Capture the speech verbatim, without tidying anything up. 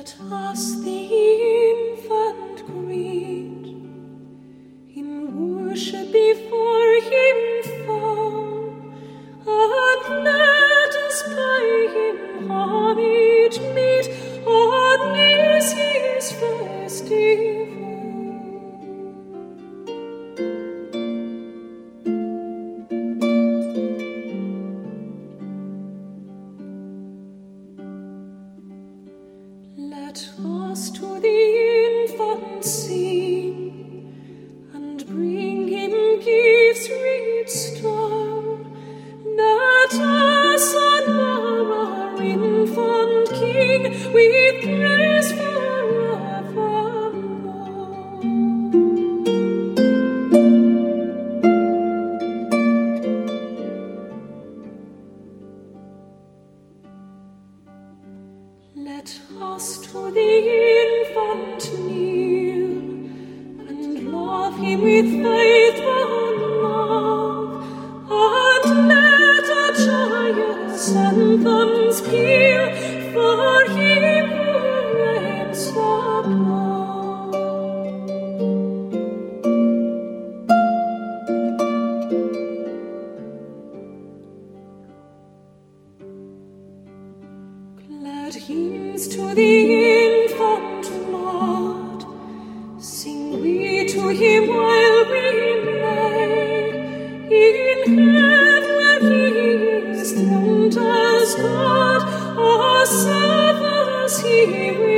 Let us the infant greet, in worship before him fall, and let us by him homage meet on this his festival. Let us to the infant sing, and bring him gifts restored. Let us honor our infant King with praise forevermore. Let us to the infant kneel, and love him with faithful love, and let our joyous anthems peal for him who reigns above. Glad hymns to the infant Lord, sing we to him while we lay in heaven where he is throned as God, or serve as he will.